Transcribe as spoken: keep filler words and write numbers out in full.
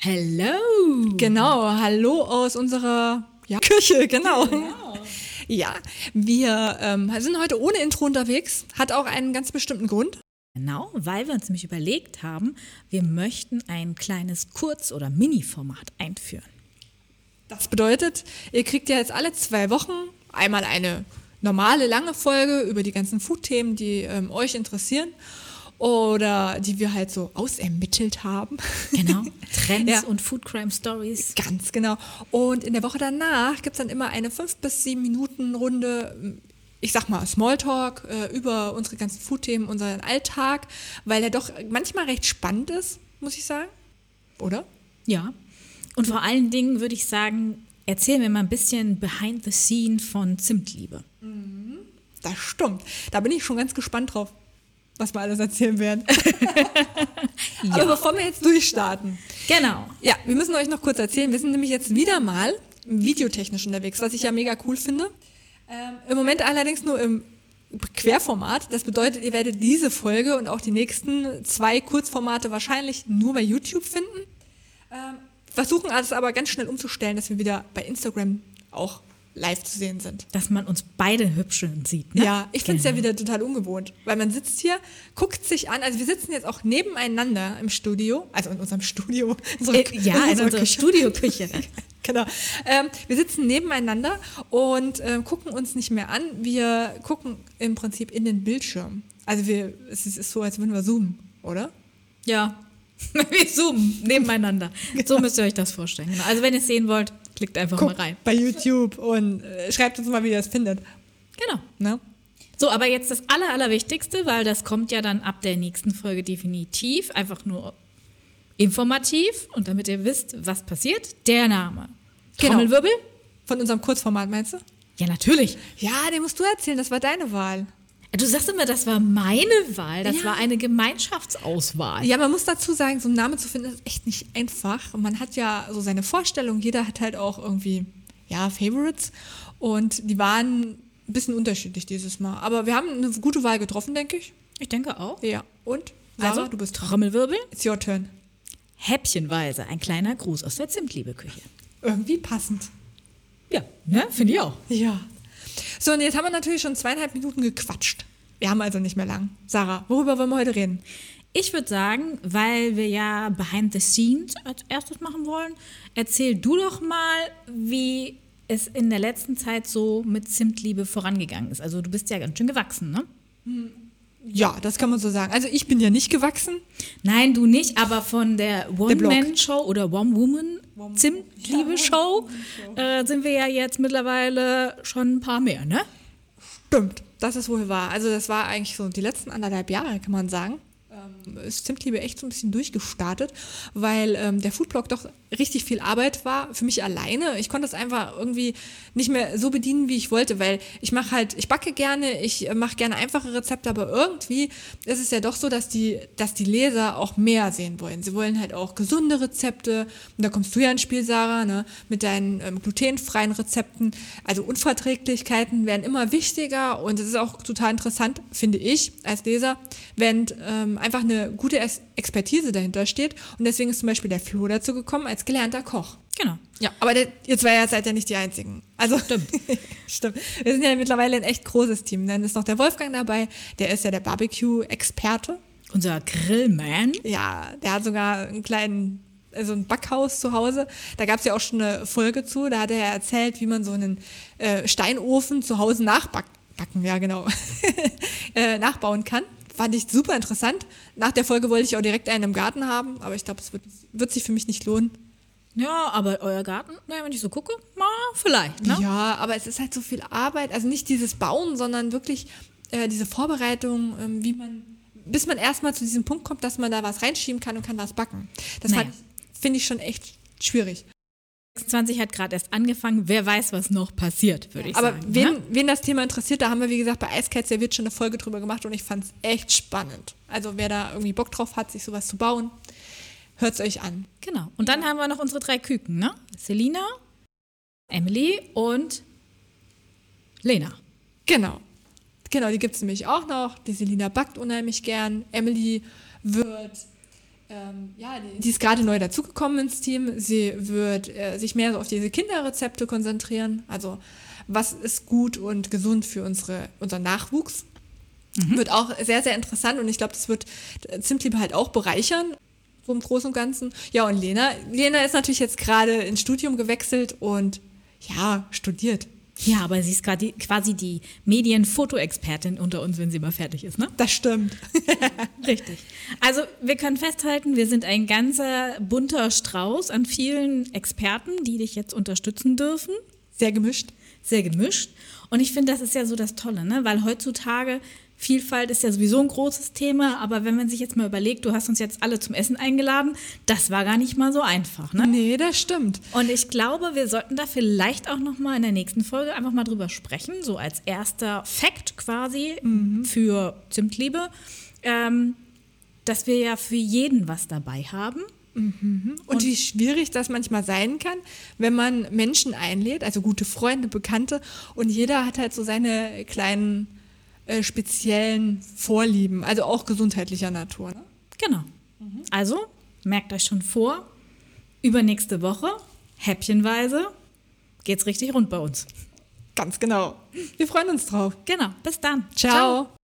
Hello! Genau, hallo aus unserer ja, Küche, genau. genau. Ja, wir ähm, sind heute ohne Intro unterwegs, hat auch einen ganz bestimmten Grund. Genau, weil wir uns nämlich überlegt haben, wir möchten ein kleines Kurz- oder Mini-Format einführen. Das bedeutet, ihr kriegt ja jetzt alle zwei Wochen einmal eine normale, lange Folge über die ganzen Food-Themen, die ähm, euch interessieren. Oder die wir halt so ausermittelt haben. Genau, Trends ja. und Food Crime Stories. Ganz genau. Und in der Woche danach gibt es dann immer eine fünf bis sieben Minuten Runde, ich sag mal Smalltalk äh, über unsere ganzen Food-Themen, unseren Alltag, weil er doch manchmal recht spannend ist, muss ich sagen. Oder? Ja. Und vor allen Dingen würde ich sagen, erzählen wir mal ein bisschen behind the scene von Zimtliebe. Das stimmt. Da bin ich schon ganz gespannt drauf, was wir alles erzählen werden. ja. Aber bevor wir jetzt durchstarten. Genau. Ja, wir müssen euch noch kurz erzählen. Wir sind nämlich jetzt wieder mal videotechnisch unterwegs, was ich ja mega cool finde. Ähm, Im Moment allerdings nur im Querformat. Das bedeutet, ihr werdet diese Folge und auch die nächsten zwei Kurzformate wahrscheinlich nur bei YouTube finden. Ähm, versuchen alles aber ganz schnell umzustellen, dass wir wieder bei Instagram auch live zu sehen sind. Dass man uns beide hübsch sieht, ne? Ja, ich finde es genau. ja wieder total ungewohnt, weil man sitzt hier, guckt sich an, also wir sitzen jetzt auch nebeneinander im Studio, also in unserem Studio. In äh, ja, in, in unserer Studioküche. Genau. Ähm, wir sitzen nebeneinander und äh, gucken uns nicht mehr an, wir gucken im Prinzip in den Bildschirm. Also wir, es ist so, als würden wir zoomen, oder? Ja, wir zoomen nebeneinander. Genau. So müsst ihr euch das vorstellen. Genau. Also wenn ihr es sehen wollt, klickt einfach Guckt mal rein. Bei YouTube und äh, schreibt uns mal, wie ihr es findet. Genau. Ne? So, aber jetzt das Aller, Allerwichtigste, weil das kommt ja dann ab der nächsten Folge definitiv, einfach nur informativ und damit ihr wisst, was passiert, der Name. Genau. Trommelwirbel? Von unserem Kurzformat, meinst du? Ja, natürlich. Ja, den musst du erzählen, das war deine Wahl. Du sagst immer, das war meine Wahl, das ja. war eine Gemeinschaftsauswahl. Ja, man muss dazu sagen, so einen Namen zu finden, ist echt nicht einfach. Und man hat ja so seine Vorstellung, jeder hat halt auch irgendwie, ja, Favorites. Und die waren ein bisschen unterschiedlich dieses Mal. Aber wir haben eine gute Wahl getroffen, denke ich. Ich denke auch. Ja, und? Sarah, also, du bist Trommelwirbel. It's your turn. Häppchenweise, ein kleiner Gruß aus der Zimtliebe-Küche. Irgendwie passend. Ja, ne? Finde ich auch. Ja. So, und jetzt haben wir natürlich schon zweieinhalb Minuten gequatscht. Wir haben also nicht mehr lang. Sarah, worüber wollen wir heute reden? Ich würde sagen, weil wir ja Behind the Scenes als erstes machen wollen, erzähl du doch mal, wie es in der letzten Zeit so mit Zimtliebe vorangegangen ist. Also du bist ja ganz schön gewachsen, ne? Ja, das kann man so sagen. Also ich bin ja nicht gewachsen. Nein, du nicht, aber von der One-Man-Show oder One-Woman-Zimtliebe-Show äh, sind wir ja jetzt mittlerweile schon ein paar mehr, ne? Stimmt, das ist wohl wahr. Also das war eigentlich so die letzten anderthalb Jahre, kann man sagen. Ähm, ist Zimtliebe echt so ein bisschen durchgestartet, weil ähm, der Foodblog doch richtig viel Arbeit war für mich alleine. Ich konnte das einfach irgendwie nicht mehr so bedienen, wie ich wollte, weil ich mache halt, ich backe gerne, ich mache gerne einfache Rezepte, aber irgendwie ist es ja doch so, dass die, dass die Leser auch mehr sehen wollen. Sie wollen halt auch gesunde Rezepte und da kommst du ja ins Spiel, Sarah, ne, mit deinen ähm, glutenfreien Rezepten. Also Unverträglichkeiten werden immer wichtiger und es ist auch total interessant, finde ich, als Leser, wenn ähm, einfach eine gute Expertise dahinter steht und deswegen ist zum Beispiel der Flo dazu gekommen als gelernter Koch. Genau. Ja, aber der, ihr zwei ja seid ja nicht die Einzigen. Also stimmt. Stimmt. Wir sind ja mittlerweile ein echt großes Team. Dann ist noch der Wolfgang dabei, der ist ja der Barbecue-Experte. Unser Grillman. Ja, der hat sogar einen kleinen, also ein Backhaus zu Hause. Da gab es ja auch schon eine Folge zu, da hat er erzählt, wie man so einen äh, Steinofen zu Hause nachbacken, backen, ja genau, äh, nachbauen kann. Fand ich super interessant. Nach der Folge wollte ich auch direkt einen im Garten haben, aber ich glaube, es wird, wird sich für mich nicht lohnen. Ja, aber euer Garten, naja, wenn ich so gucke, na, vielleicht, ne? Ja, aber es ist halt so viel Arbeit, also nicht dieses Bauen, sondern wirklich äh, diese Vorbereitung, ähm, wie man, bis man erstmal zu diesem Punkt kommt, dass man da was reinschieben kann und kann was backen. Das naja. finde ich schon echt schwierig. sechsundzwanzig hat gerade erst angefangen, wer weiß, was noch passiert, würde ich aber sagen. Aber wen, ne? wen das Thema interessiert, da haben wir, wie gesagt, bei Eiskalt serviert schon eine Folge drüber gemacht und ich fand es echt spannend. Also wer da irgendwie Bock drauf hat, sich sowas zu bauen, hört es euch an. Genau. Und dann haben wir noch unsere drei Küken, ne? Selina, Emily und Lena. Genau. Genau, die gibt es nämlich auch noch. Die Selina backt unheimlich gern. Emily wird Ähm, ja, die, die ist gerade neu dazugekommen ins Team. Sie wird äh, sich mehr so auf diese Kinderrezepte konzentrieren. Also was ist gut und gesund für unsere, unseren Nachwuchs. Mhm. Wird auch sehr, sehr interessant und ich glaube, das wird Zimtliebe halt auch bereichern, so im Großen und Ganzen. Ja, und Lena, Lena ist natürlich jetzt gerade ins Studium gewechselt und ja, studiert. Ja, aber sie ist gerade quasi die Medienfotoexpertin unter uns, wenn sie mal fertig ist, ne? Das stimmt. Richtig. Also wir können festhalten, wir sind ein ganzer bunter Strauß an vielen Experten, die dich jetzt unterstützen dürfen. Sehr gemischt. Sehr gemischt. Und ich finde, das ist ja so das Tolle, ne? Weil heutzutage Vielfalt ist ja sowieso ein großes Thema, aber wenn man sich jetzt mal überlegt, du hast uns jetzt alle zum Essen eingeladen, das war gar nicht mal so einfach, ne? Nee, das stimmt. Und ich glaube, wir sollten da vielleicht auch noch mal in der nächsten Folge einfach mal drüber sprechen, so als erster Fact quasi mhm. für Zimtliebe, ähm, dass wir ja für jeden was dabei haben. Mhm. Und, und wie schwierig das manchmal sein kann, wenn man Menschen einlädt, also gute Freunde, Bekannte, und jeder hat halt so seine kleinen äh, speziellen Vorlieben, also auch gesundheitlicher Natur. Ne? Genau. Mhm. Also merkt euch schon vor, übernächste Woche, häppchenweise, geht's richtig rund bei uns. Ganz genau. Wir freuen uns drauf. Genau. Bis dann. Ciao. Ciao.